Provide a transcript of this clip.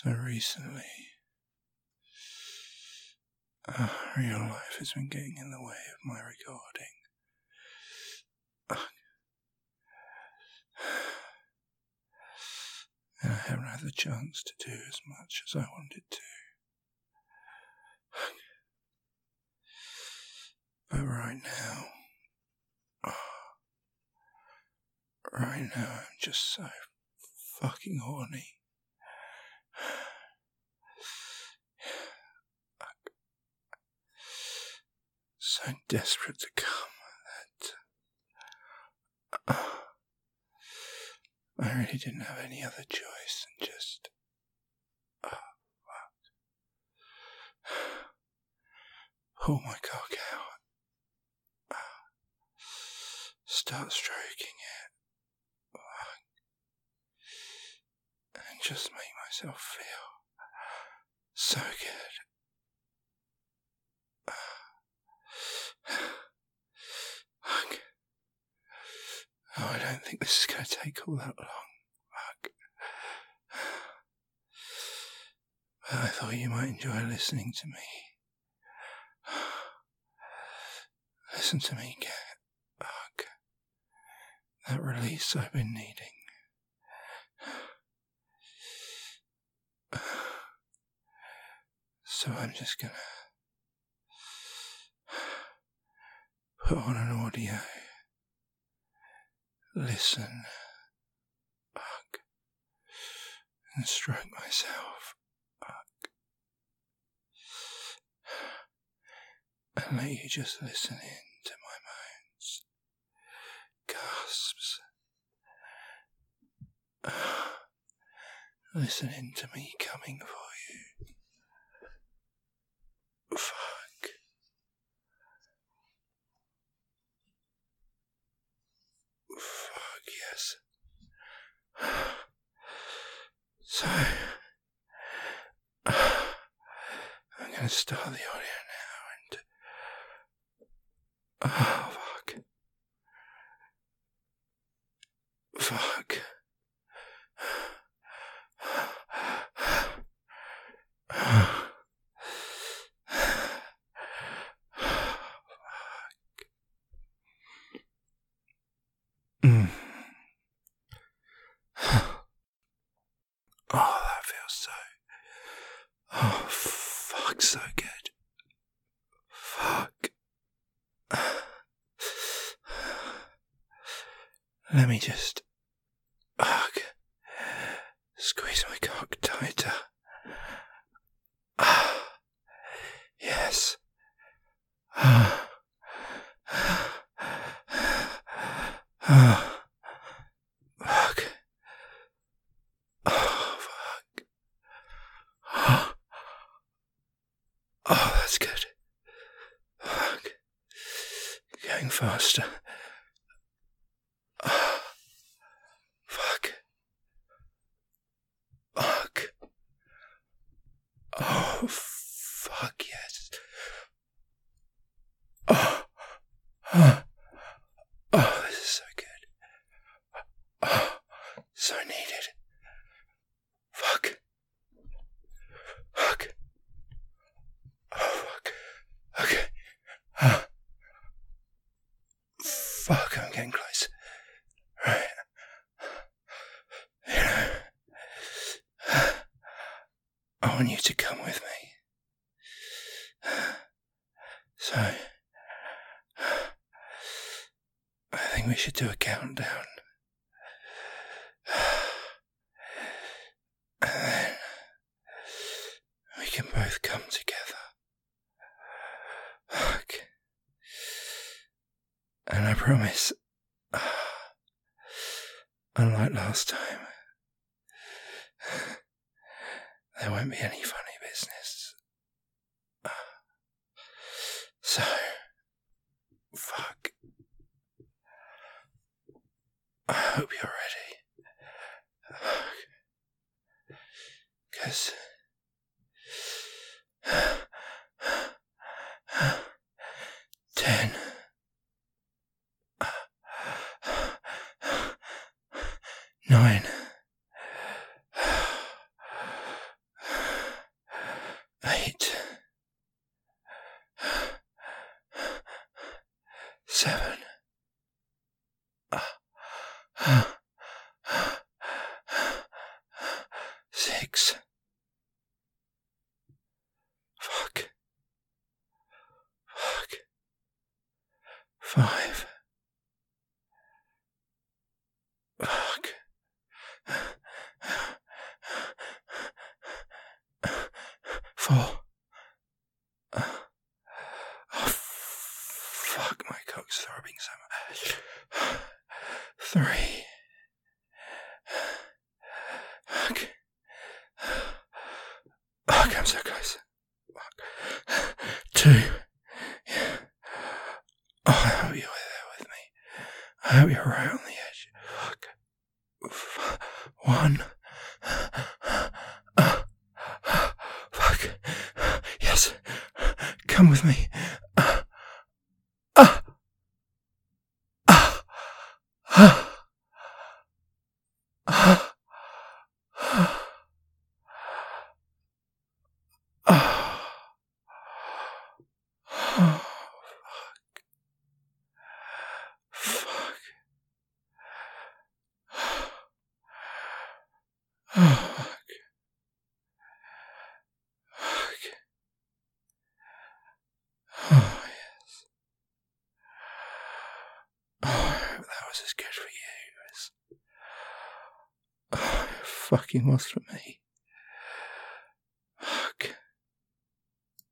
So recently, real life has been getting in the way of my recording. And I haven't had the chance to do as much as I wanted to. But right now I'm just so fucking horny. So desperate to come that I really didn't have any other choice than just pull my cock out, start stroking it, and just make myself feel so good. Oh, I don't think this is going to take all that long. But I thought you might enjoy listening to me. Listen to me get that release I've been needing. So I'm just gonna put on an audio, listen, and stroke myself, and let you just listen in to my moans, gasps, listen in to me coming for you. Fuck. Fuck, yes. So, I'm going to start the audio now and... Oh, fuck. Fuck. Oh, that feels so... Oh, fuck, so good. Fuck. Let me just... squeeze my cock tighter. Yes. Fuck. Oh, fuck. Oh, that's good. Fuck. Going faster. Fuck. Fuck. Oh, fuck, yes. Oh, this is so good. Oh, so needed. Fuck. Fuck. Oh, fuck. Okay. Fuck, I'm getting close. Right. You know, I want you to come with me. So, I think we should do a countdown. And then we can both come together. Fuck. And I promise, unlike last time, there won't be any funny business. So, fuck. I hope you're ready. 'Cause 10, 9, 7. 6. Fuck. 5. Fuck. 4. Oh, fuck, my cock's throbbing so much. 3. Fuck. Fuck, I'm so close. Fuck. 2. Yeah. Oh, I hope you're there with me. I hope you're right on the edge. Fuck. 1. Fuck. Yes. Come with me. Oh, yes. Oh, I hope that was as good for you as it fucking was for me.